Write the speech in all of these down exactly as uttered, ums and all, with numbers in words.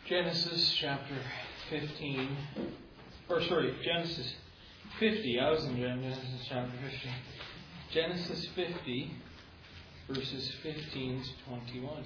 Genesis chapter fifteen, or sorry, Genesis fifty. I was in Genesis chapter fifty. Genesis fifty, verses fifteen to twenty-one.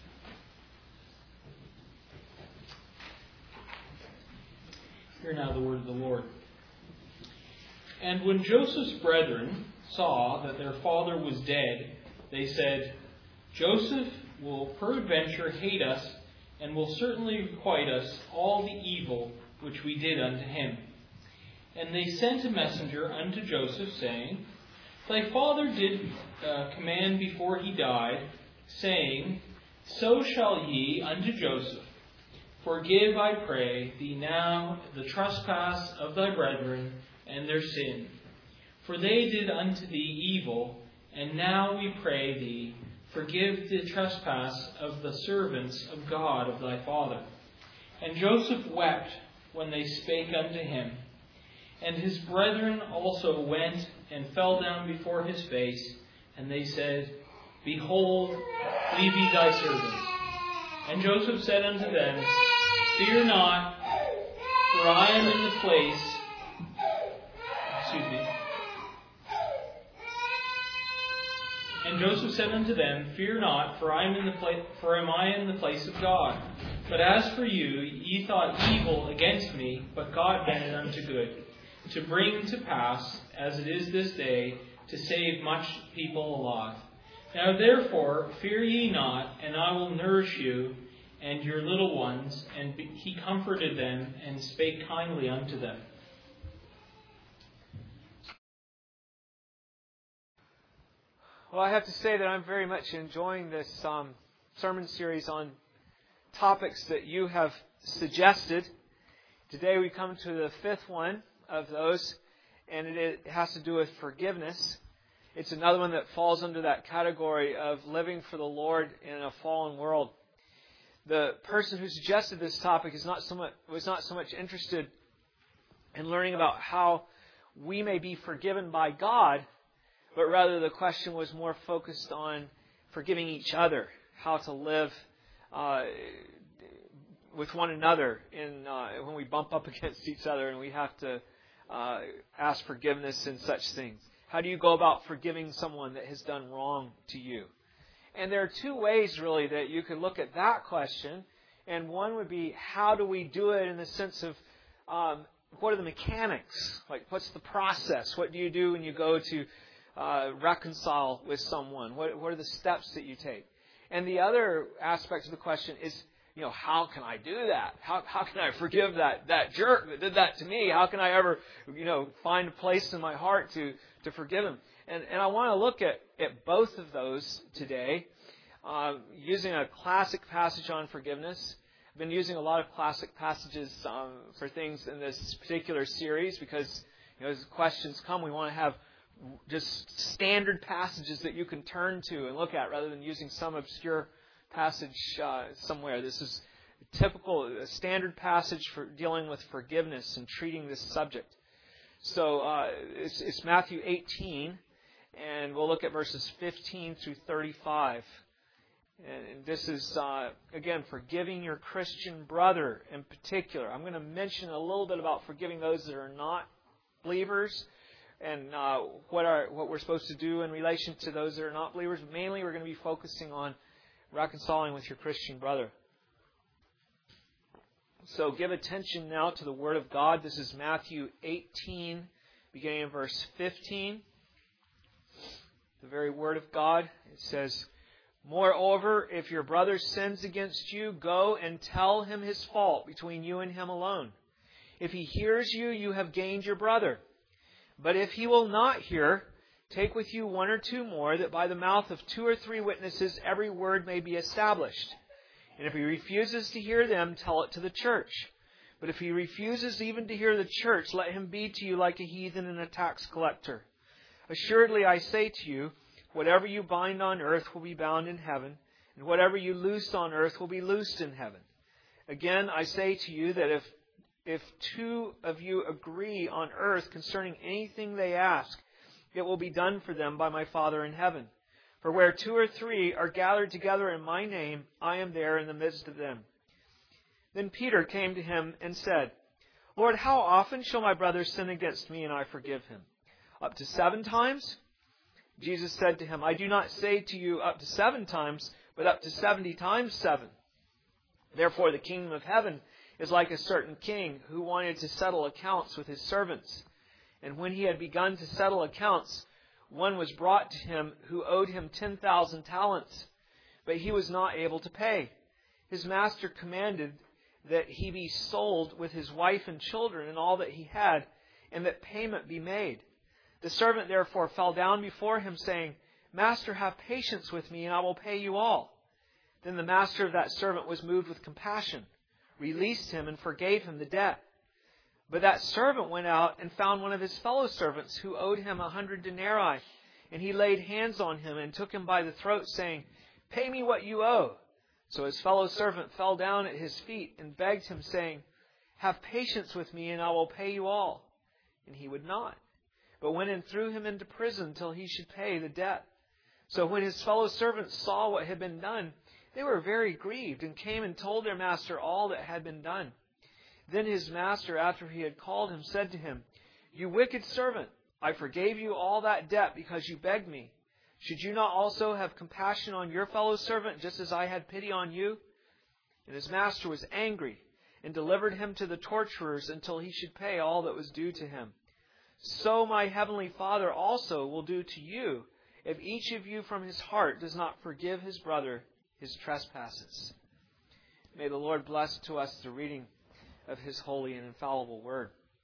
Hear now the word of the Lord. And when Joseph's brethren saw that their father was dead, they said, Joseph will peradventure hate us, and will certainly requite us all the evil which we did unto him. And they sent a messenger unto Joseph, saying, Thy father did uh, command before he died, saying, So shall ye unto Joseph. Forgive, I pray thee now, the trespass of thy brethren and their sin. For they did unto thee evil, and now we pray thee, forgive the trespass of the servants of God of thy father. And Joseph wept when they spake unto him. And his brethren also went and fell down before his face, and they said, Behold, we be thy servants. And Joseph said unto them, Fear not, for I am in the place... Excuse me. And Joseph said unto them, Fear not, for I am in the place, for am I in the place of God. But as for you, ye thought evil against me, but God meant it unto good, to bring to pass, as it is this day, to save much people alive. Now therefore, fear ye not, and I will nourish you and your little ones. And he comforted them, and spake kindly unto them. Well, I have to say that I'm very much enjoying this um, sermon series on topics that you have suggested. Today we come to the fifth one of those, and it has to do with forgiveness. It's another one that falls under that category of living for the Lord in a fallen world. The person who suggested this topic is not so much, was not so much interested in learning about how we may be forgiven by God, but rather the question was more focused on forgiving each other, how to live uh, with one another in uh, when we bump up against each other and we have to uh, ask forgiveness and such things. How do you go about forgiving someone that has done wrong to you? And there are two ways, really, that you could look at that question. And one would be, how do we do it in the sense of, um, what are the mechanics? Like, what's the process? What do you do when you go to uh, reconcile with someone? What, what are the steps that you take? And the other aspect of the question is, you know, how can I do that? How how can I forgive that, that jerk that did that to me? How can I ever, you know, find a place in my heart to, to forgive him? And and I want to look at, at both of those today, uh, using a classic passage on forgiveness. I've been using a lot of classic passages um, for things in this particular series because, you know, as questions come, we want to have just standard passages that you can turn to and look at rather than using some obscure passage uh, somewhere. This is a typical, a standard passage for dealing with forgiveness and treating this subject. So uh, it's, it's Matthew eighteen, and we'll look at verses fifteen through thirty-five. And this is, uh, again, forgiving your Christian brother in particular. I'm going to mention a little bit about forgiving those that are not believers and uh, what are what we're supposed to do in relation to those that are not believers. Mainly, we're going to be focusing on reconciling with your Christian brother. So give attention now to the Word of God. This is Matthew eighteen, beginning in verse fifteen. The very Word of God. It says, Moreover, if your brother sins against you, go and tell him his fault between you and him alone. If he hears you, you have gained your brother. But if he will not hear, take with you one or two more, that by the mouth of two or three witnesses every word may be established. And if he refuses to hear them, tell it to the church. But if he refuses even to hear the church, let him be to you like a heathen and a tax collector. Assuredly, I say to you, whatever you bind on earth will be bound in heaven, and whatever you loose on earth will be loosed in heaven. Again, I say to you that if if two of you agree on earth concerning anything they ask, it will be done for them by my Father in heaven. For where two or three are gathered together in my name, I am there in the midst of them. Then Peter came to him and said, Lord, how often shall my brother sin against me and I forgive him? Up to seven times? Jesus said to him, I do not say to you up to seven times, but up to seventy times seven. Therefore the kingdom of heaven is like a certain king who wanted to settle accounts with his servants. And when he had begun to settle accounts, one was brought to him who owed him ten thousand talents, but he was not able to pay. His master commanded that he be sold with his wife and children and all that he had, and that payment be made. The servant therefore fell down before him, saying, Master, have patience with me, and I will pay you all. Then the master of that servant was moved with compassion, released him, and forgave him the debt. But that servant went out and found one of his fellow servants who owed him a hundred denarii, and he laid hands on him and took him by the throat, saying, Pay me what you owe. So his fellow servant fell down at his feet and begged him, saying, Have patience with me, and I will pay you all. And he would not, but went and threw him into prison till he should pay the debt. So when his fellow servants saw what had been done, they were very grieved, and came and told their master all that had been done. Then his master, after he had called him, said to him, You wicked servant, I forgave you all that debt because you begged me. Should you not also have compassion on your fellow servant, just as I had pity on you? And his master was angry, and delivered him to the torturers until he should pay all that was due to him. So my heavenly Father also will do to you, if each of you from his heart does not forgive his brother his trespasses. May the Lord bless to us the reading of his holy and infallible word.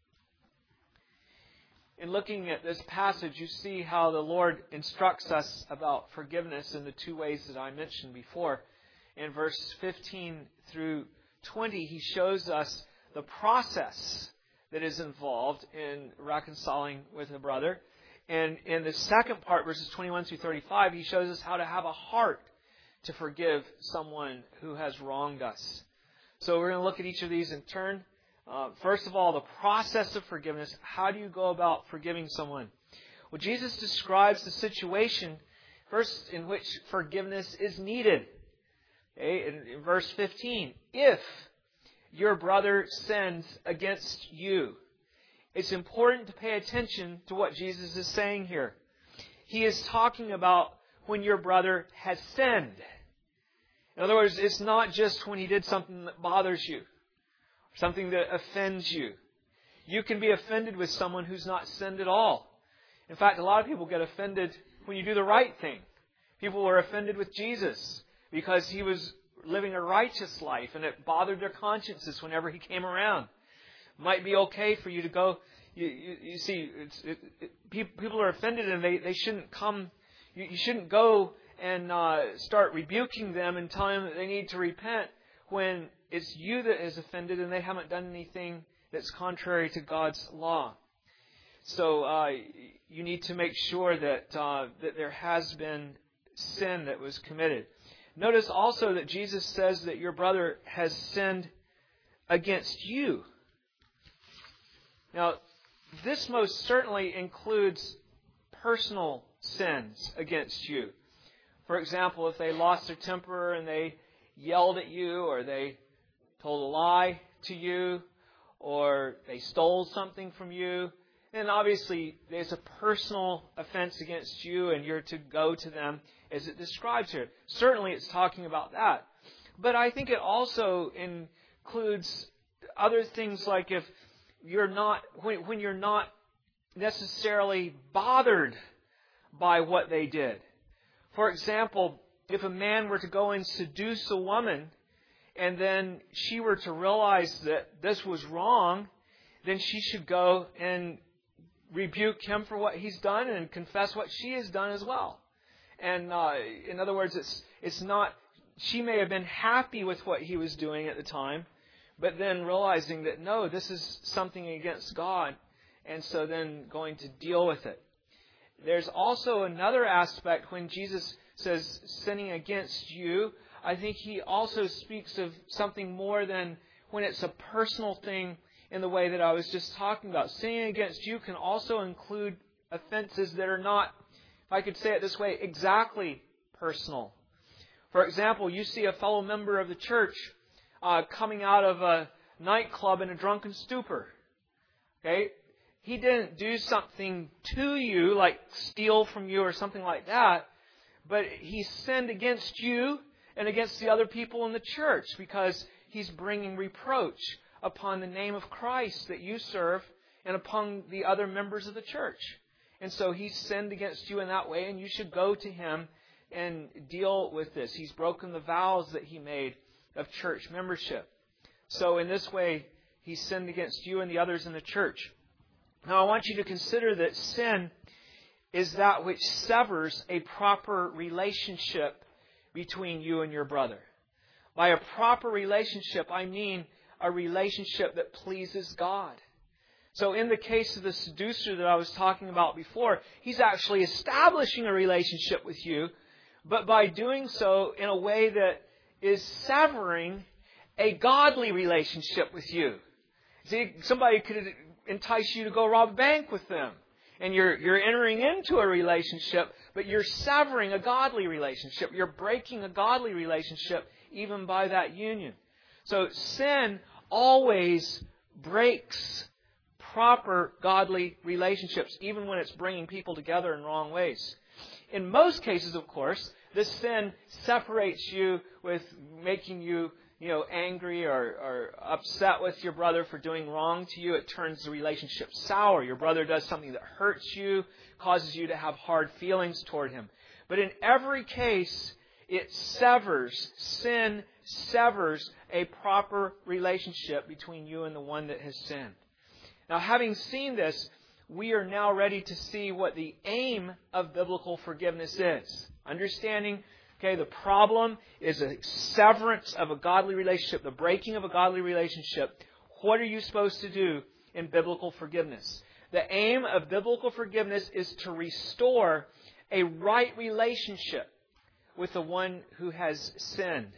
In looking at this passage, you see how the Lord instructs us about forgiveness in the two ways that I mentioned before. In verse fifteen through twenty, he shows us the process that is involved in reconciling with a brother. And in the second part, verses twenty-one through thirty-five, he shows us how to have a heart to forgive someone who has wronged us. So we're going to look at each of these in turn. Uh, first of all, the process of forgiveness. How do you go about forgiving someone? Well, Jesus describes the situation first in which forgiveness is needed. Okay, in, in verse fifteen, if your brother sins against you. It's important to pay attention to what Jesus is saying here. He is talking about when your brother has sinned. In other words, it's not just when he did something that bothers you, something that offends you. You can be offended with someone who's not sinned at all. In fact, a lot of people get offended when you do the right thing. People were offended with Jesus because he was living a righteous life, and it bothered their consciences whenever he came around. It might be okay for you to go. You, you, you see, it's, it, it, people are offended, and they, they shouldn't come. You, you shouldn't go and uh, start rebuking them and telling them that they need to repent when it's you that is offended and they haven't done anything that's contrary to God's law. So uh, you need to make sure that uh, that there has been sin that was committed. Notice also that Jesus says that your brother has sinned against you. Now, this most certainly includes personal sins against you. For example, if they lost their temper and they yelled at you, or they told a lie to you, or they stole something from you, then obviously there's a personal offense against you, and you're to go to them as it describes here. Certainly it's talking about that. But I think it also includes other things, like if you're not, when, when you're not necessarily bothered by what they did. For example, if a man were to go and seduce a woman, and then she were to realize that this was wrong, then she should go and rebuke him for what he's done and confess what she has done as well. And uh, in other words, it's it's not, she may have been happy with what he was doing at the time, but then realizing that, no, this is something against God, and so then going to deal with it. There's also another aspect when Jesus says sinning against you. I think he also speaks of something more than when it's a personal thing in the way that I was just talking about. Sinning against you can also include offenses that are not, if I could say it this way, exactly personal. For example, you see a fellow member of the church uh, coming out of a nightclub in a drunken stupor. Okay? He didn't do something to you, like steal from you or something like that, but he sinned against you and against the other people in the church because he's bringing reproach upon the name of Christ that you serve and upon the other members of the church. And so he sinned against you in that way, and you should go to him and deal with this. He's broken the vows that he made of church membership. So in this way, he sinned against you and the others in the church. Now I want you to consider that sin is that which severs a proper relationship between you and your brother. By a proper relationship, I mean a relationship that pleases God. So in the case of the seducer that I was talking about before, he's actually establishing a relationship with you, but by doing so in a way that is severing a godly relationship with you. See, somebody could entice you to go rob a bank with them. And you're you're entering into a relationship, but you're severing a godly relationship. You're breaking a godly relationship even by that union. So sin always breaks proper godly relationships, even when it's bringing people together in wrong ways. In most cases, of course, this sin separates you with making you you know, angry or, or upset with your brother for doing wrong to you. It turns the relationship sour. Your brother does something that hurts you, causes you to have hard feelings toward him. But in every case, it severs, sin severs a proper relationship between you and the one that has sinned. Now, having seen this, we are now ready to see what the aim of biblical forgiveness is. Understanding Okay, the problem is a severance of a godly relationship, the breaking of a godly relationship. What are you supposed to do in biblical forgiveness? The aim of biblical forgiveness is to restore a right relationship with the one who has sinned.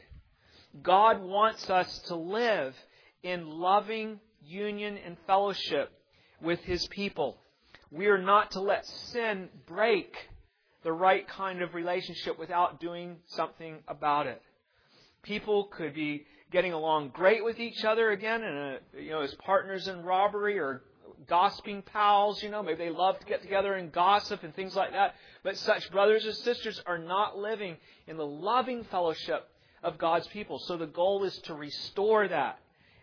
God wants us to live in loving union and fellowship with His people. We are not to let sin break the right kind of relationship without doing something about it. People could be getting along great with each other again, and uh, you know, as partners in robbery or gossiping pals. You know, maybe they love to get together and gossip and things like that. But such brothers or sisters are not living in the loving fellowship of God's people. So the goal is to restore that.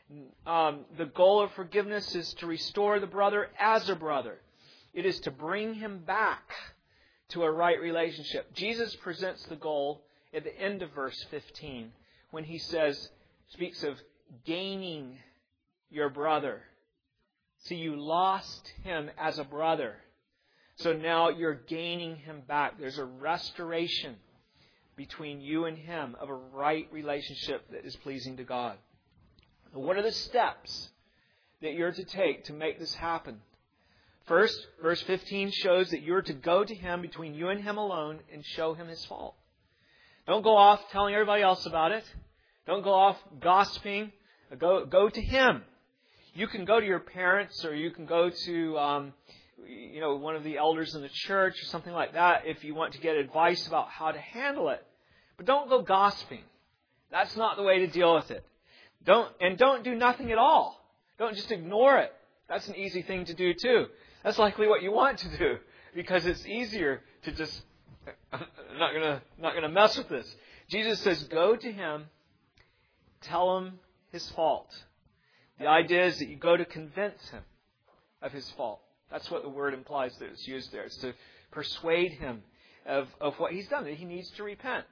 Um, the goal of forgiveness is to restore the brother as a brother. It is to bring him back to a right relationship. Jesus presents the goal at the end of verse fifteen when he says, speaks of gaining your brother. See, you lost him as a brother. So now you're gaining him back. There's a restoration between you and him of a right relationship that is pleasing to God. Now, what are the steps that you're to take to make this happen? First, verse fifteen shows that you're to go to him between you and him alone and show him his fault. Don't go off telling everybody else about it. Don't go off gossiping. Go, go to him. You can go to your parents, or you can go to um, you know, one of the elders in the church or something like that if you want to get advice about how to handle it. But don't go gossiping. That's not the way to deal with it. Don't and don't do nothing at all. Don't just ignore it. That's an easy thing to do too. That's likely what you want to do, because it's easier to just, I'm not gonna, not gonna mess with this. Jesus says, go to him, tell him his fault. The idea is that you go to convince him of his fault. That's what the word implies that it's used there. It's to persuade him of, of what he's done, that he needs to repent.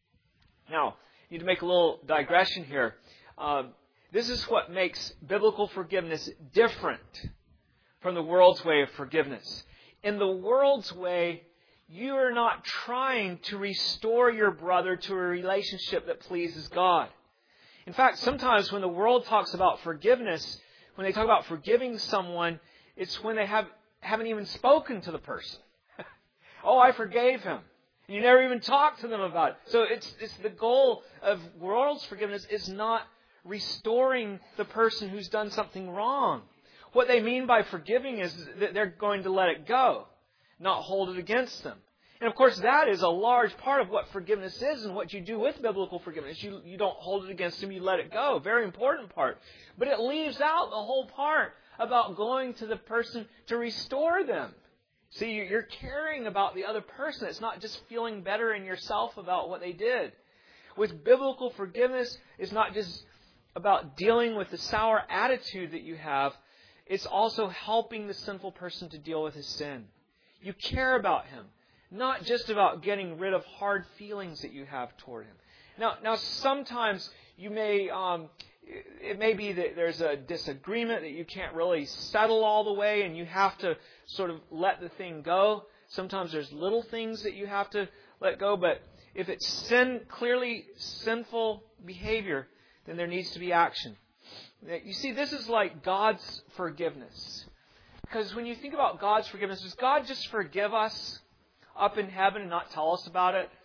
Now, I need to make a little digression here. Um, this is what makes biblical forgiveness different from the world's way of forgiveness. In the world's way, you are not trying to restore your brother to a relationship that pleases God. In fact, sometimes when the world talks about forgiveness, when they talk about forgiving someone, it's when they have, haven't even spoken to the person. Oh, I forgave him. And you never even talked to them about it. So it's, it's the goal of world's forgiveness is not restoring the person who's done something wrong. What they mean by forgiving is that they're going to let it go, not hold it against them. And of course, that is a large part of what forgiveness is and what you do with biblical forgiveness. You, you don't hold it against them, you let it go. Very important part. But it leaves out the whole part about going to the person to restore them. See, you're caring about the other person. It's not just feeling better in yourself about what they did. With biblical forgiveness, it's not just about dealing with the sour attitude that you have. It's also helping the sinful person to deal with his sin. You care about him, not just about getting rid of hard feelings that you have toward him. Now, now sometimes you may, um, it may be that there's a disagreement that you can't really settle all the way, and you have to sort of let the thing go. Sometimes there's little things that you have to let go, but if it's sin, clearly sinful behavior, then there needs to be action. You see, this is like God's forgiveness. Because when you think about God's forgiveness, does God just forgive us up in heaven and not tell us about it?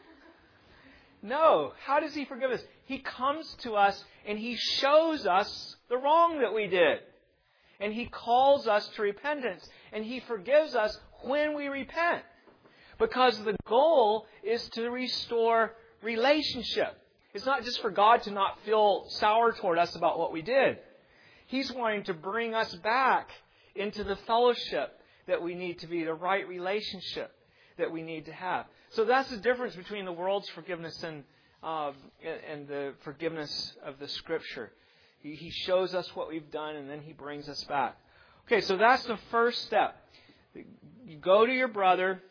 No. How does He forgive us? He comes to us and He shows us the wrong that we did. And He calls us to repentance. And He forgives us when we repent. Because the goal is to restore relationship. It's not just for God to not feel sour toward us about what we did. He's wanting to bring us back into the fellowship that we need to be, the right relationship that we need to have. So that's the difference between the world's forgiveness and uh, and the forgiveness of the Scripture. He, he shows us what we've done and then He brings us back. Okay, so that's the first step. You go to your brother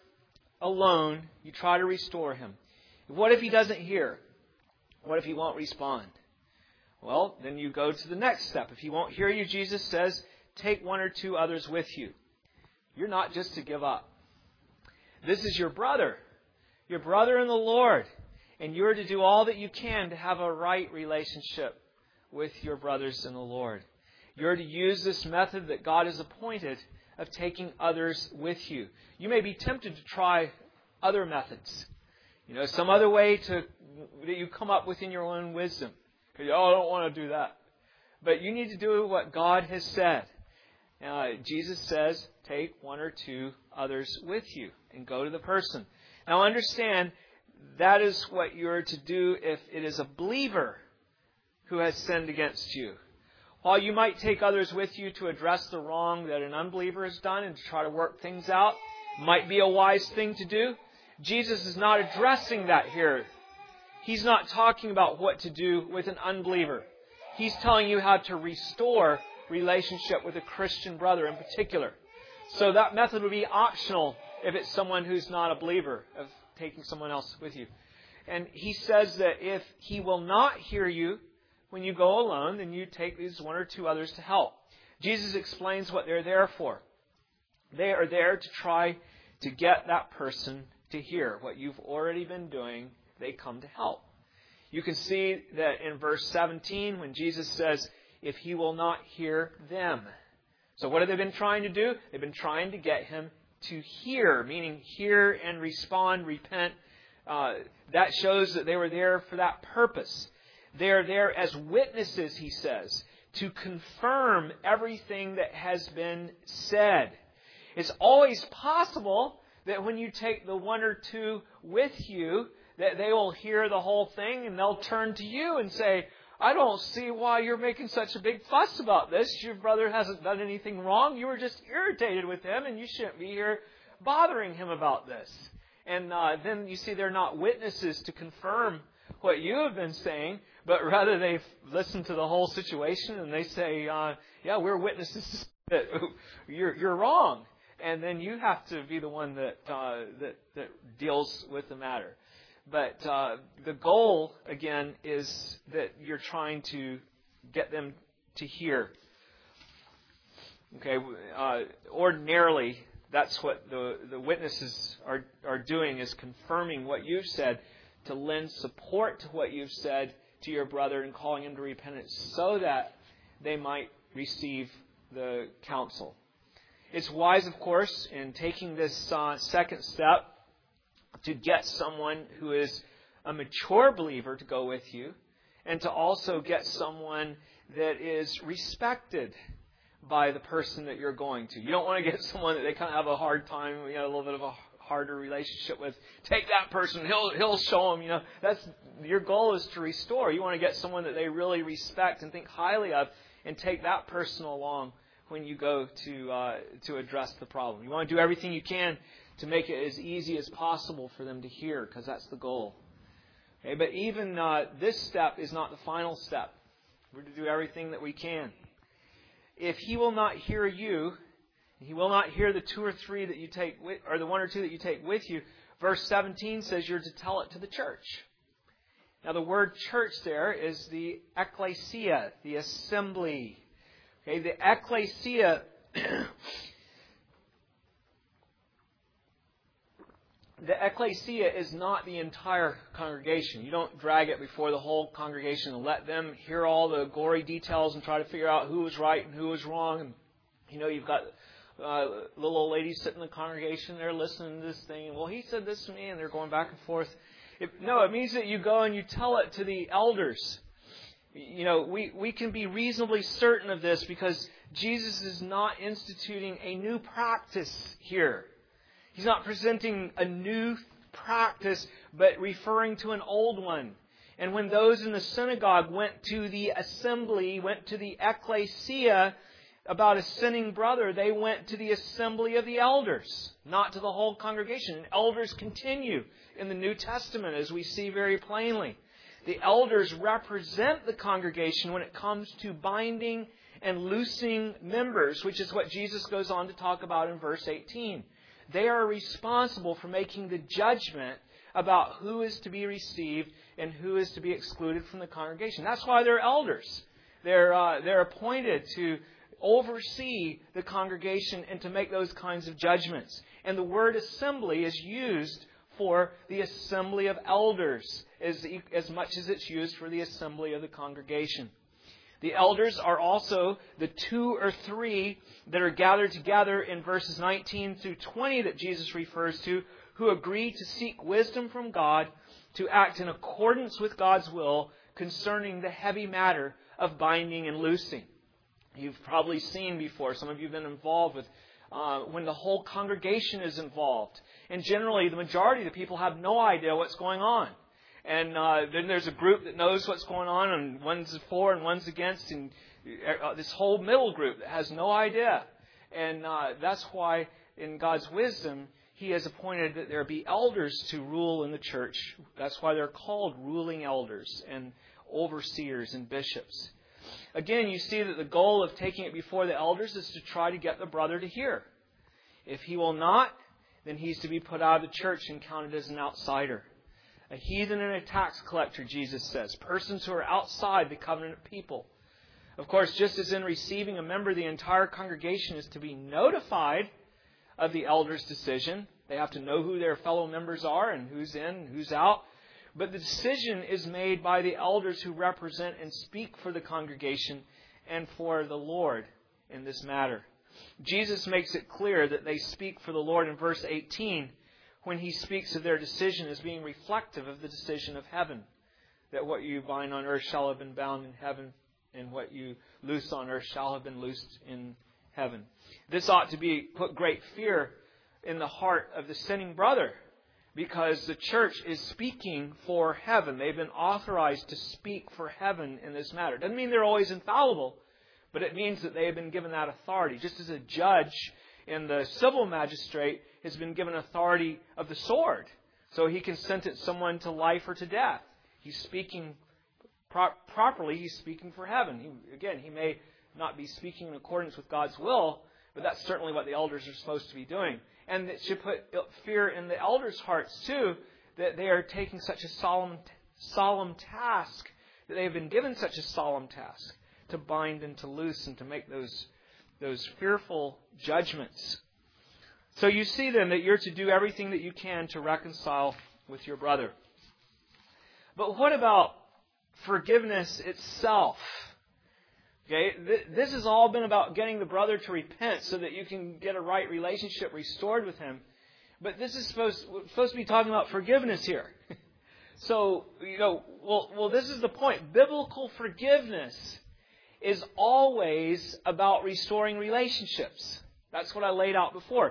alone. You try to restore him. What if he doesn't hear? What if he won't respond? Well, then you go to the next step. If he won't hear you, Jesus says, take one or two others with you. You're not just to give up. This is your brother, your brother in the Lord, and you're to do all that you can to have a right relationship with your brothers in the Lord. You're to use this method that God has appointed of taking others with you. You may be tempted to try other methods. You know, some other way to that you come up with in your own wisdom. Because, oh, I don't want to do that. But you need to do what God has said. Uh, Jesus says, take one or two others with you and go to the person. Now understand, that is what you're to do if it is a believer who has sinned against you. While you might take others with you to address the wrong that an unbeliever has done and to try to work things out, might be a wise thing to do, Jesus is not addressing that here. He's not talking about what to do with an unbeliever. He's telling you how to restore relationship with a Christian brother in particular. So that method would be optional if it's someone who's not a believer, of taking someone else with you. And he says that if he will not hear you when you go alone, then you take these one or two others to help. Jesus explains what they're there for. They are there to try to get that person to hear what you've already been doing. They come to help. You can see that in verse seventeen when Jesus says, if he will not hear them. So what have they been trying to do? They've been trying to get him to hear, meaning hear and respond, repent. Uh, that shows that they were there for that purpose. They are there as witnesses, he says, to confirm everything that has been said. It's always possible that when you take the one or two with you, that they will hear the whole thing and they'll turn to you and say, I don't see why you're making such a big fuss about this. Your brother hasn't done anything wrong. You were just irritated with him and you shouldn't be here bothering him about this. And uh, then you see they're not witnesses to confirm what you have been saying, but rather they've listened to the whole situation and they say, uh, yeah, we're witnesses that you're, you're wrong. And then you have to be the one that, uh, that, that deals with the matter. But uh, the goal, again, is that you're trying to get them to hear. Okay, uh, ordinarily, that's what the, the witnesses are, are doing, is confirming what you've said to lend support to what you've said to your brother and calling him to repentance so that they might receive the counsel. It's wise, of course, in taking this uh, second step to get someone who is a mature believer to go with you, and to also get someone that is respected by the person that you're going to. You don't want to get someone that they kind of have a hard time, you know, a little bit of a harder relationship with. Take that person, he'll he'll show them. You know, that's your goal is to restore. You want to get someone that they really respect and think highly of, and take that person along when you go to uh, to address the problem. You want to do everything you can to make it as easy as possible for them to hear, because that's the goal. Okay, but even uh, this step is not the final step. We're to do everything that we can. If he will not hear you, he will not hear the two or three that you take with, or the one or two that you take with you. Verse seventeen says you're to tell it to the church. Now the word church there is the ecclesia, the assembly. Okay, the ecclesia The ecclesia is not the entire congregation. You don't drag it before the whole congregation and let them hear all the gory details and try to figure out who was right and who was wrong. And, you know, you've got uh, little old ladies sitting in the congregation, they're listening to this thing. And, well, he said this to me, and they're going back and forth. It, no, it means that you go and you tell it to the elders. You know, we, we can be reasonably certain of this because Jesus is not instituting a new practice here. He's not presenting a new practice, but referring to an old one. And when those in the synagogue went to the assembly, went to the ecclesia about a sinning brother, they went to the assembly of the elders, not to the whole congregation. And elders continue in the New Testament, as we see very plainly. The elders represent the congregation when it comes to binding and loosing members, which is what Jesus goes on to talk about in verse eighteen. They are responsible for making the judgment about who is to be received and who is to be excluded from the congregation. That's why they're elders. They're uh, they're appointed to oversee the congregation and to make those kinds of judgments. And the word assembly is used for the assembly of elders as, as much as it's used for the assembly of the congregation. The elders are also the two or three that are gathered together in verses nineteen through twenty that Jesus refers to, who agree to seek wisdom from God to act in accordance with God's will concerning the heavy matter of binding and loosing. You've probably seen before, some of you have been involved with uh, when the whole congregation is involved. And generally, the majority of the people have no idea what's going on. And uh, then there's a group that knows what's going on, and one's for and one's against, and uh, this whole middle group that has no idea. And uh, that's why, in God's wisdom, He has appointed that there be elders to rule in the church. That's why they're called ruling elders and overseers and bishops. Again, you see that the goal of taking it before the elders is to try to get the brother to hear. If he will not, then he's to be put out of the church and counted as an outsider. A heathen and a tax collector, Jesus says. Persons who are outside the covenant people. Of course, just as in receiving a member, the entire congregation is to be notified of the elder's decision. They have to know who their fellow members are and who's in and who's out. But the decision is made by the elders who represent and speak for the congregation and for the Lord in this matter. Jesus makes it clear that they speak for the Lord in verse eighteen when He speaks of their decision as being reflective of the decision of heaven. That what you bind on earth shall have been bound in heaven, and what you loose on earth shall have been loosed in heaven. This ought to be put great fear in the heart of the sinning brother, because the church is speaking for heaven. They've been authorized to speak for heaven in this matter. It doesn't mean they're always infallible, but it means that they have been given that authority. Just as a judge in the civil magistrate has been given authority of the sword, so he can sentence someone to life or to death. He's speaking pro- properly. He's speaking for heaven. He, again, he may not be speaking in accordance with God's will, but that's certainly what the elders are supposed to be doing. And it should put fear in the elders' hearts too, that they are taking such a solemn, solemn task, that they have been given such a solemn task to bind and to loose and to make those, those fearful judgments. So you see then that you're to do everything that you can to reconcile with your brother. But what about forgiveness itself? Okay, this has all been about getting the brother to repent so that you can get a right relationship restored with him. But this is supposed, supposed to be talking about forgiveness here. So, you know, well, well, this is the point. Biblical forgiveness is always about restoring relationships. That's what I laid out before.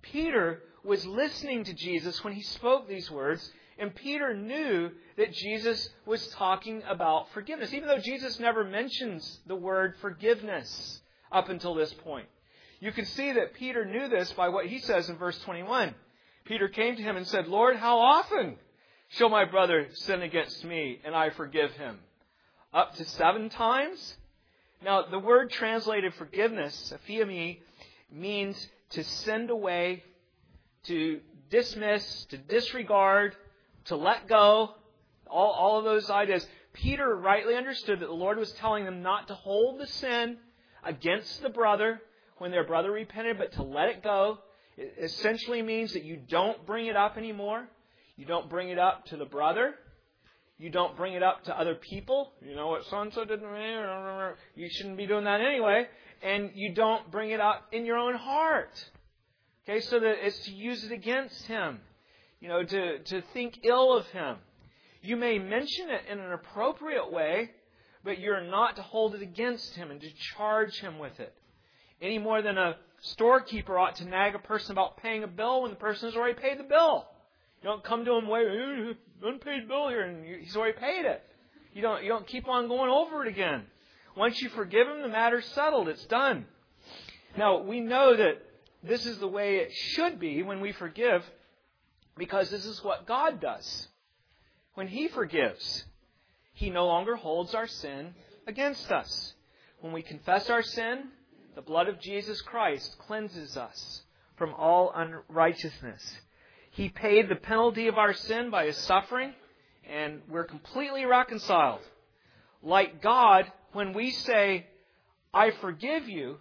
Peter was listening to Jesus when he spoke these words, and Peter knew that Jesus was talking about forgiveness, even though Jesus never mentions the word forgiveness up until this point. You can see that Peter knew this by what he says in verse twenty-one. Peter came to him and said, "Lord, how often shall my brother sin against me and I forgive him? Up to seven times?" Now, the word translated forgiveness, aphiemi, means to send away, to dismiss, to disregard, to let go, all, all of those ideas. Peter rightly understood that the Lord was telling them not to hold the sin against the brother when their brother repented, but to let it go. It essentially means that you don't bring it up anymore. You don't bring it up to the brother. You don't bring it up to other people. You know what so-and-so did to me? You shouldn't be doing that anyway. And you don't bring it up in your own heart. Okay, so that it's to use it against him. You know, to, to think ill of him. You may mention it in an appropriate way, but you're not to hold it against him and to charge him with it. Any more than a storekeeper ought to nag a person about paying a bill when the person has already paid the bill. You don't come to him, wait, unpaid bill here, and he's already paid it. You don't, you don't keep on going over it again. Once you forgive him, the matter's settled. It's done. Now, we know that this is the way it should be when we forgive, because this is what God does. When He forgives, He no longer holds our sin against us. When we confess our sin, the blood of Jesus Christ cleanses us from all unrighteousness. He paid the penalty of our sin by His suffering, and we're completely reconciled. Like God, when we say, "I forgive you,"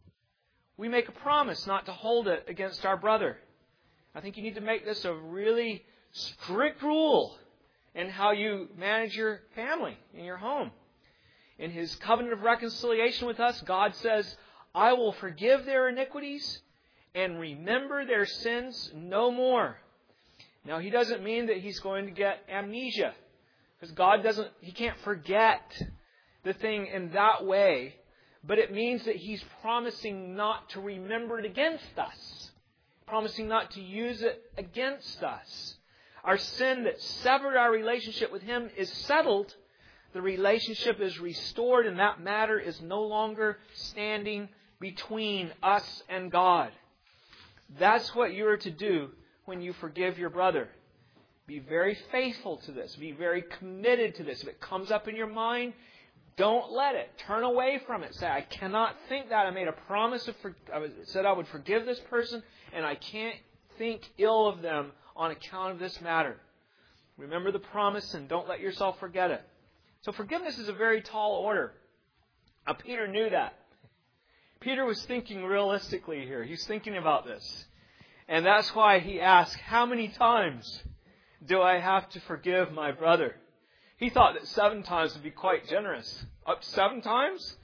we make a promise not to hold it against our brother. I think you need to make this a really strict rule in how you manage your family, in your home. In His covenant of reconciliation with us, God says, "I will forgive their iniquities and remember their sins no more." Now, He doesn't mean that He's going to get amnesia, because God doesn't, He can't forget the thing in that way, but it means that He's promising not to remember it against us, promising not to use it against us. Our sin that severed our relationship with Him is settled. The relationship is restored, and that matter is no longer standing between us and God. That's what you are to do when you forgive your brother. Be very faithful to this. Be very committed to this. If it comes up in your mind, don't let it. Turn away from it. Say, "I cannot think that. I made a promise of for- I said I would forgive this person, and I can't think ill of them on account of this matter." Remember the promise and don't let yourself forget it. So forgiveness is a very tall order. Now, Peter knew that. Peter was thinking realistically here. He's thinking about this. And that's why he asked, "How many times do I have to forgive my brother?" He thought that seven times would be quite generous. Up to seven times?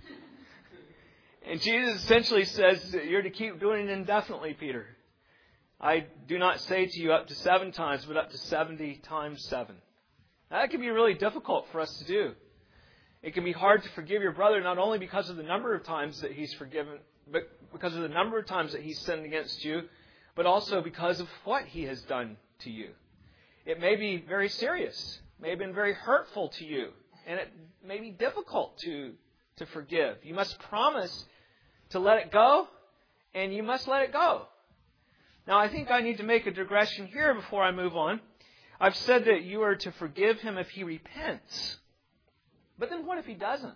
And Jesus essentially says that you're to keep doing it indefinitely, Peter. "I do not say to you up to seven times, but up to seventy times seven." Now, that can be really difficult for us to do. It can be hard to forgive your brother not only because of the number of times that he's forgiven, but because of the number of times that he's sinned against you, but also because of what he has done to you. It may be very serious, may have been very hurtful to you, and it may be difficult to, to forgive. You must promise to let it go, and you must let it go. Now, I think I need to make a digression here before I move on. I've said that you are to forgive him if he repents. But then what if he doesn't?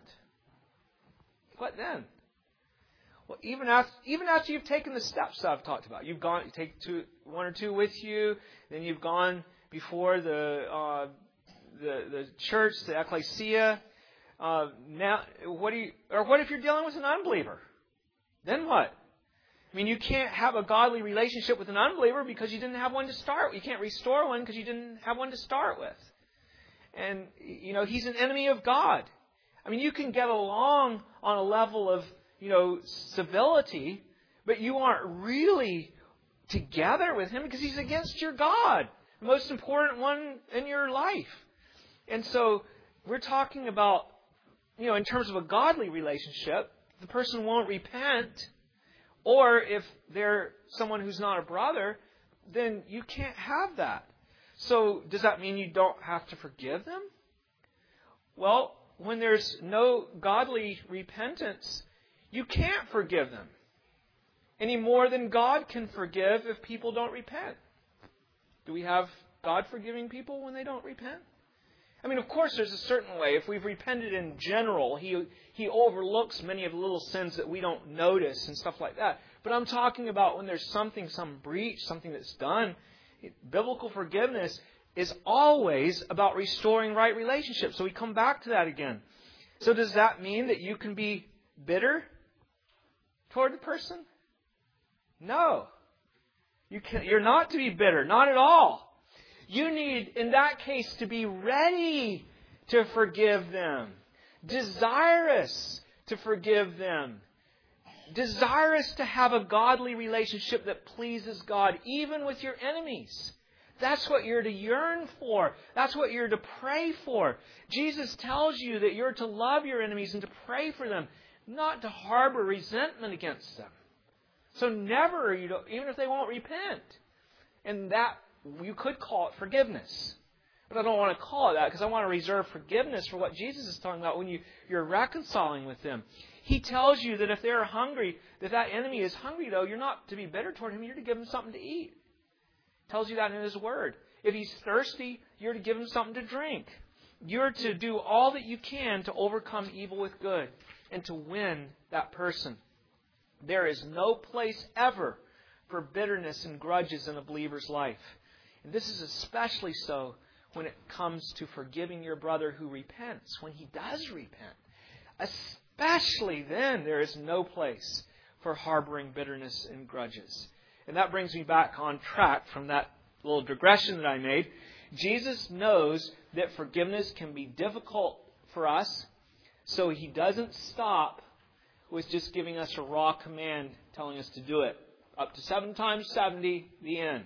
What then? Well, even after, even after you've taken the steps that I've talked about, you've gone, you take two, one or two with you, then you've gone before the uh, the, the church, the ecclesia. Uh, now, what do you? Or what if you're dealing with an unbeliever? Then what? I mean, you can't have a godly relationship with an unbeliever because you didn't have one to start with. You can't restore one because you didn't have one to start with. And, you know, he's an enemy of God. I mean, you can get along on a level of, you know, civility, but you aren't really together with him because he's against your God, the most important one in your life. And so we're talking about, you know, in terms of a godly relationship, the person won't repent, Or if they're someone who's not a brother, then you can't have that. So does that mean you don't have to forgive them? Well, when there's no godly repentance, you can't forgive them any more than God can forgive if people don't repent. Do we have God forgiving people when they don't repent? I mean, of course, there's a certain way. If we've repented in general, He He overlooks many of the little sins that we don't notice and stuff like that. But I'm talking about when there's something, some breach, something that's done. Biblical forgiveness is always about restoring right relationships. So we come back to that again. So does that mean that you can be bitter toward the person? No. You can, you're not to be bitter. Not at all. You need, in that case, to be ready to forgive them. Desirous to forgive them. Desirous to have a godly relationship that pleases God, even with your enemies. That's what you're to yearn for. That's what you're to pray for. Jesus tells you that you're to love your enemies and to pray for them, not to harbor resentment against them. So never, you don't, even if they won't repent. And that, you could call it forgiveness. But I don't want to call it that because I want to reserve forgiveness for what Jesus is talking about when you, you're reconciling with them. He tells you that if they're hungry, that that enemy is hungry, though, you're not to be bitter toward him. You're to give him something to eat. He tells you that in His Word. If he's thirsty, you're to give him something to drink. You're to do all that you can to overcome evil with good and to win that person. There is no place ever for bitterness and grudges in a believer's life. And this is especially so when it comes to forgiving your brother who repents, when he does repent. Especially then, there is no place for harboring bitterness and grudges. And that brings me back on track from that little digression that I made. Jesus knows that forgiveness can be difficult for us, so He doesn't stop with just giving us a raw command telling us to do it. Up to seven times seventy, the end.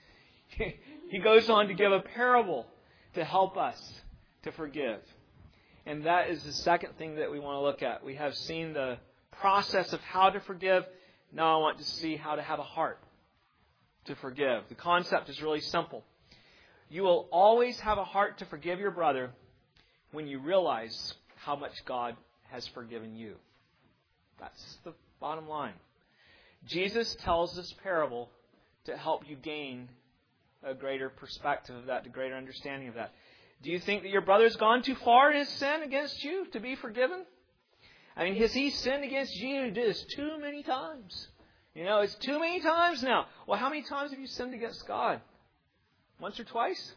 He goes on to give a parable to help us to forgive. And that is the second thing that we want to look at. We have seen the process of how to forgive. Now I want to see how to have a heart to forgive. The concept is really simple. You will always have a heart to forgive your brother when you realize how much God has forgiven you. That's the bottom line. Jesus tells this parable to help you gain a greater perspective of that, a greater understanding of that. Do you think that your brother's gone too far in his sin against you to be forgiven? I mean, has he sinned against you this too many times? You know, it's too many times now. Well, how many times have you sinned against God? Once or twice?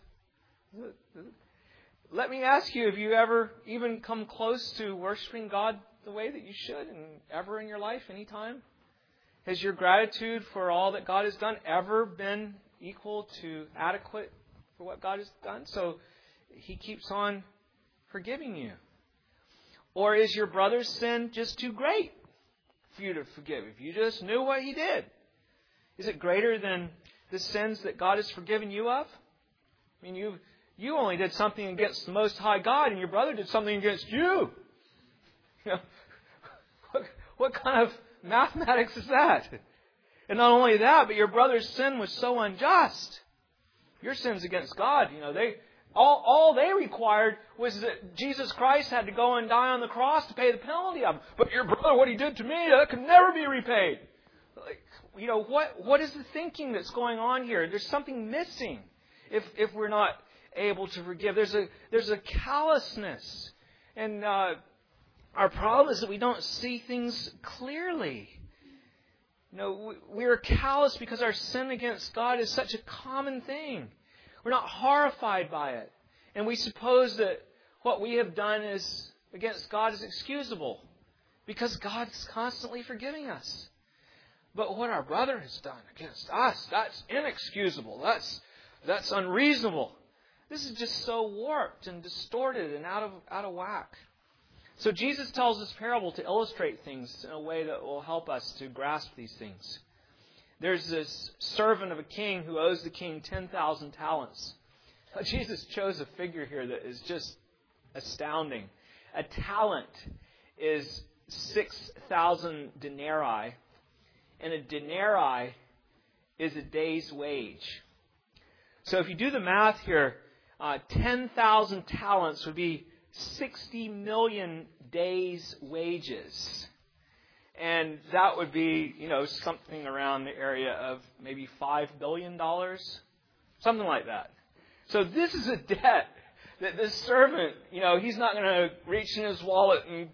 Let me ask you, have you ever even come close to worshiping God the way that you should and ever in your life, any time? Has your gratitude for all that God has done ever been equal to adequate for what God has done? So He keeps on forgiving you. Or is your brother's sin just too great for you to forgive? If you just knew what he did, is it greater than the sins that God has forgiven you of? I mean, you you only did something against the Most High God, and your brother did something against you. You know, what, what kind of mathematics is that? And not only that, but your brother's sin was so unjust. Your sin's against God. You know, they all all they required was that Jesus Christ had to go and die on the cross to pay the penalty of them. But your brother, what he did to me, that could never be repaid. Like, you know, what what is the thinking that's going on here? There's something missing if if we're not able to forgive. There's a there's a callousness, and uh, our problem is that we don't see things clearly. You know, we're callous because our sin against God is such a common thing. We're not horrified by it. And we suppose that what we have done is against God is excusable because God's constantly forgiving us. But what our brother has done against us, that's inexcusable. That's that's unreasonable. This is just so warped and distorted and out of out of whack. So Jesus tells this parable to illustrate things in a way that will help us to grasp these things. There's this servant of a king who owes the king ten thousand talents. Now, Jesus chose a figure here that is just astounding. A talent is six thousand denarii, and a denarii is a day's wage. So if you do the math here, uh, ten thousand talents would be sixty million days' wages. And that would be, you know, something around the area of maybe five billion dollars, something like that. So this is a debt that this servant, you know, he's not going to reach in his wallet and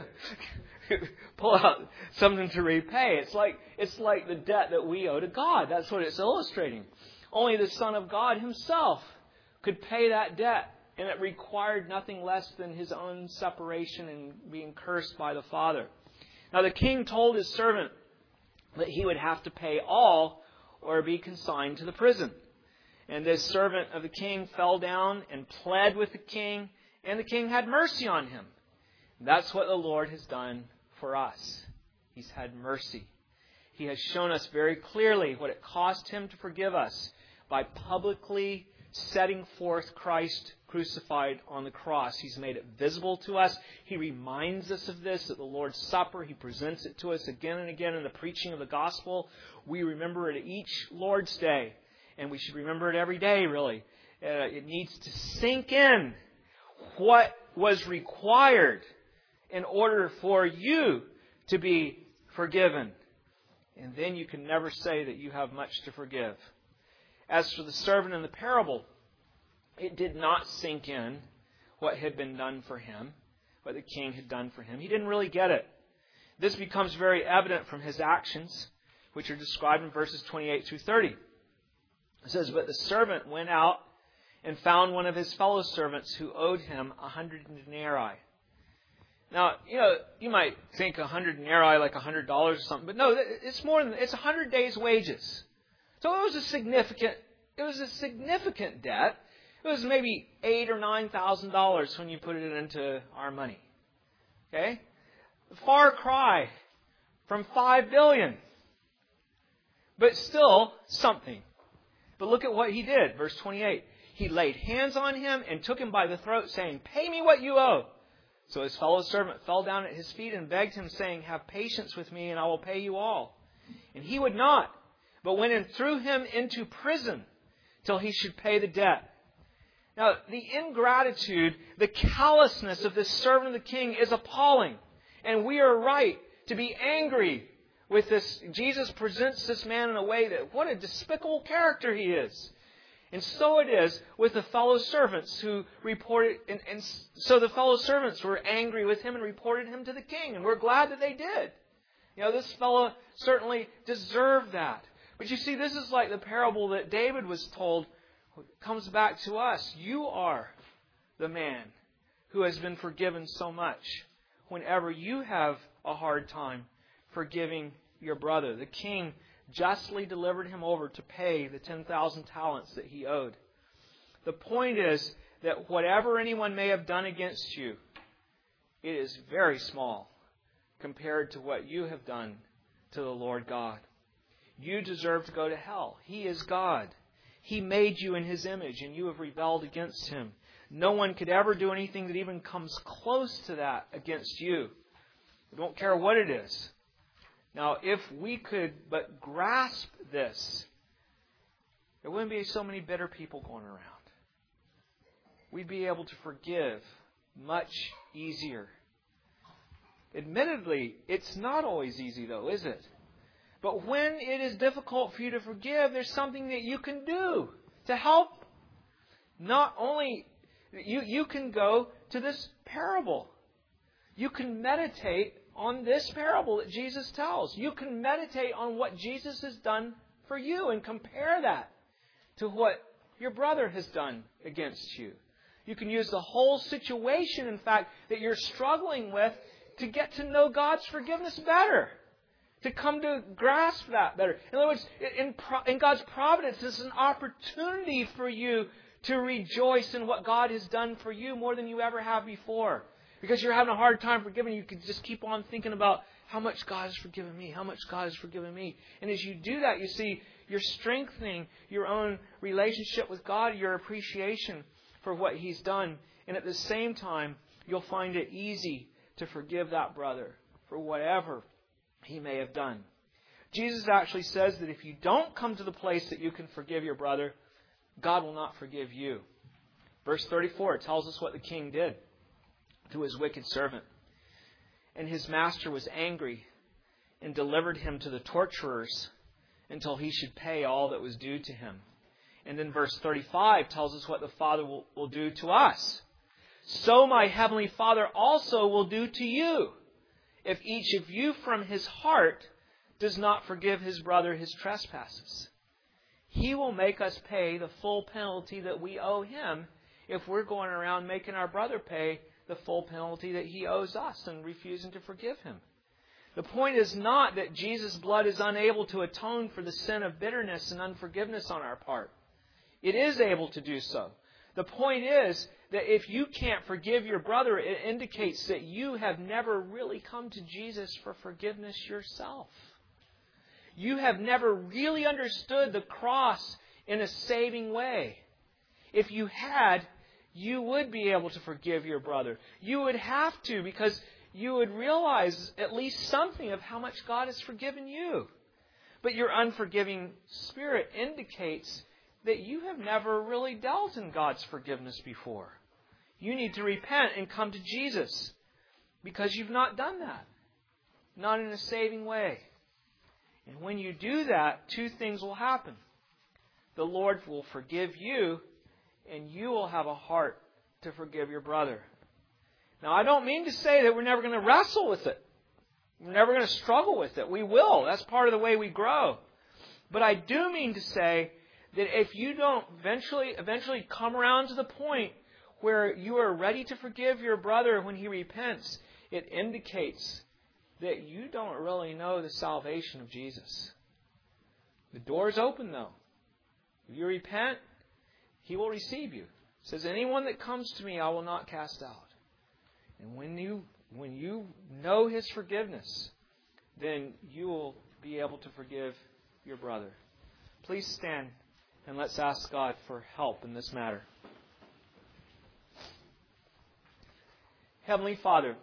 pull out something to repay. It's like it's like the debt that we owe to God. That's what it's illustrating. Only the Son of God himself could pay that debt, and it required nothing less than his own separation and being cursed by the Father. Now the king told his servant that he would have to pay all or be consigned to the prison. And this servant of the king fell down and pled with the king, and the king had mercy on him. That's what the Lord has done for us. He's had mercy. He has shown us very clearly what it cost him to forgive us by publicly setting forth Christ crucified on the cross. He's made it visible to us. He reminds us of this at the Lord's Supper. He presents it to us again and again in the preaching of the gospel. We remember it each Lord's Day, and we should remember it every day, really. Uh, it needs to sink in what was required in order for you to be forgiven. And then you can never say that you have much to forgive. As for the servant in the parable, it did not sink in what had been done for him, what the king had done for him. He didn't really get it. This becomes very evident from his actions, which are described in verses twenty-eight through thirty. It says, "But the servant went out and found one of his fellow servants who owed him a hundred denarii." Now, you know, you might think a hundred denarii like a hundred dollars or something, but no, it's more than it's a hundred days' wages. So it was a significant, it was a significant debt. It was maybe eight or nine thousand dollars when you put it into our money. Okay, far cry from five billion, but still something. But look at what he did, verse twenty-eight. He laid hands on him and took him by the throat, saying, "Pay me what you owe." So his fellow servant fell down at his feet and begged him, saying, "Have patience with me, and I will pay you all." And he would not, but went and threw him into prison till he should pay the debt. Now, the ingratitude, the callousness of this servant of the king is appalling. And we are right to be angry with this. Jesus presents this man in a way that, what a despicable character he is. And so it is with the fellow servants who reported, and, and so the fellow servants were angry with him and reported him to the king. And we're glad that they did. You know, this fellow certainly deserved that. But you see, this is like the parable that David was told. It comes back to us. You are the man who has been forgiven so much whenever you have a hard time forgiving your brother. The king justly delivered him over to pay the ten thousand talents that he owed. The point is that whatever anyone may have done against you, it is very small compared to what you have done to the Lord God. You deserve to go to hell. He is God. He made you in His image, and you have rebelled against Him. No one could ever do anything that even comes close to that against you. I don't care what it is. Now, if we could but grasp this, there wouldn't be so many bitter people going around. We'd be able to forgive much easier. Admittedly, it's not always easy, though, is it? But when it is difficult for you to forgive, there's something that you can do to help. Not only, you, you can go to this parable. You can meditate on this parable that Jesus tells. You can meditate on what Jesus has done for you and compare that to what your brother has done against you. You can use the whole situation, in fact, that you're struggling with to get to know God's forgiveness better. To come to grasp that better. In other words, in, in God's providence, this is an opportunity for you to rejoice in what God has done for you more than you ever have before. Because you're having a hard time forgiving, you can just keep on thinking about how much God has forgiven me, how much God has forgiven me. And as you do that, you see, you're strengthening your own relationship with God, your appreciation for what He's done. And at the same time, you'll find it easy to forgive that brother for whatever he may have done. Jesus actually says that if you don't come to the place that you can forgive your brother, God will not forgive you. Verse thirty-four tells us what the king did to his wicked servant. And his master was angry and delivered him to the torturers until he should pay all that was due to him. And then verse thirty-five tells us what the Father will, will do to us. So my heavenly Father also will do to you, if each of you from his heart does not forgive his brother his trespasses. He will make us pay the full penalty that we owe him if we're going around making our brother pay the full penalty that he owes us and refusing to forgive him. The point is not that Jesus' blood is unable to atone for the sin of bitterness and unforgiveness on our part. It is able to do so. The point is that if you can't forgive your brother, it indicates that you have never really come to Jesus for forgiveness yourself. You have never really understood the cross in a saving way. If you had, you would be able to forgive your brother. You would have to, because you would realize at least something of how much God has forgiven you. But your unforgiving spirit indicates that you have never really dealt in God's forgiveness before. You need to repent and come to Jesus, because you've not done that. Not in a saving way. And when you do that, two things will happen. The Lord will forgive you, and you will have a heart to forgive your brother. Now, I don't mean to say that we're never going to wrestle with it. We're never going to struggle with it. We will. That's part of the way we grow. But I do mean to say that if you don't eventually, eventually come around to the point where you are ready to forgive your brother when he repents, it indicates that you don't really know the salvation of Jesus. The door is open, though. If you repent, he will receive you. It says, anyone that comes to me, I will not cast out. And when you when you know his forgiveness, then you will be able to forgive your brother. Please stand and let's ask God for help in this matter. Heavenly Father,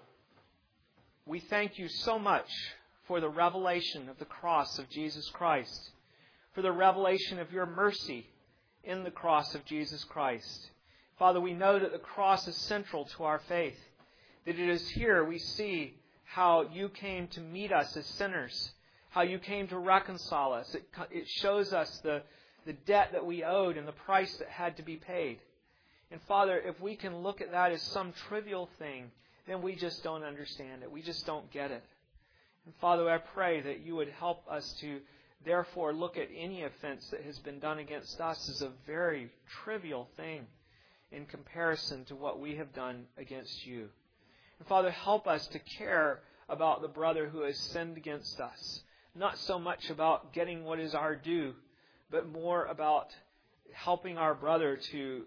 we thank you so much for the revelation of the cross of Jesus Christ, for the revelation of your mercy in the cross of Jesus Christ. Father, we know that the cross is central to our faith, that it is here we see how you came to meet us as sinners, how you came to reconcile us. It, it shows us the, the debt that we owed and the price that had to be paid. And Father, if we can look at that as some trivial thing, then we just don't understand it. We just don't get it. And Father, I pray that you would help us to therefore look at any offense that has been done against us as a very trivial thing in comparison to what we have done against you. And Father, help us to care about the brother who has sinned against us. Not so much about getting what is our due, but more about helping our brother to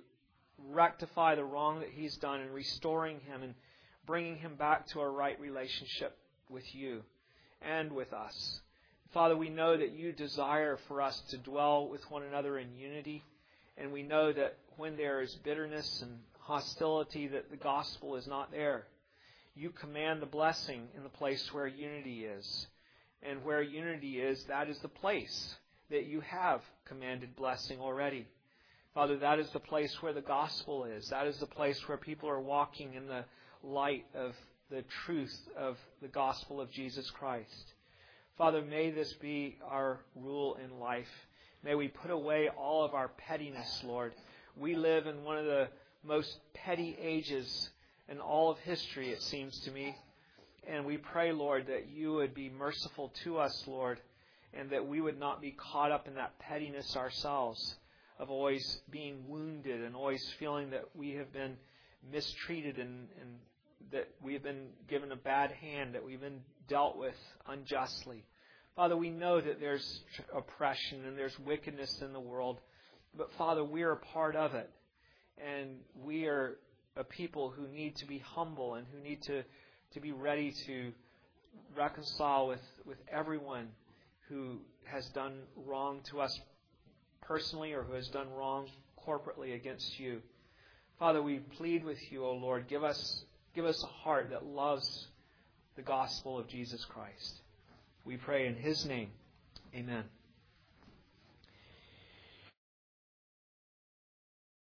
rectify the wrong that he's done and restoring him and bringing him back to a right relationship with you and with us. Father, we know that you desire for us to dwell with one another in unity, and we know that when there is bitterness and hostility, that the gospel is not there. You command the blessing in the place where unity is. And where unity is, that is the place that you have commanded blessing already. Father, that is the place where the gospel is. That is the place where people are walking in the light of the truth of the gospel of Jesus Christ. Father, may this be our rule in life. May we put away all of our pettiness, Lord. We live in one of the most petty ages in all of history, it seems to me. And we pray, Lord, that you would be merciful to us, Lord, and that we would not be caught up in that pettiness ourselves, of always being wounded and always feeling that we have been mistreated and, and that we have been given a bad hand, that we've been dealt with unjustly. Father, we know that there's oppression and there's wickedness in the world, but Father, we are a part of it. And we are a people who need to be humble and who need to, to be ready to reconcile with, with everyone who has done wrong to us personally or who has done wrong corporately against you. Father, we plead with you, O Lord, give us give us a heart that loves the gospel of Jesus Christ. We pray in his name. Amen.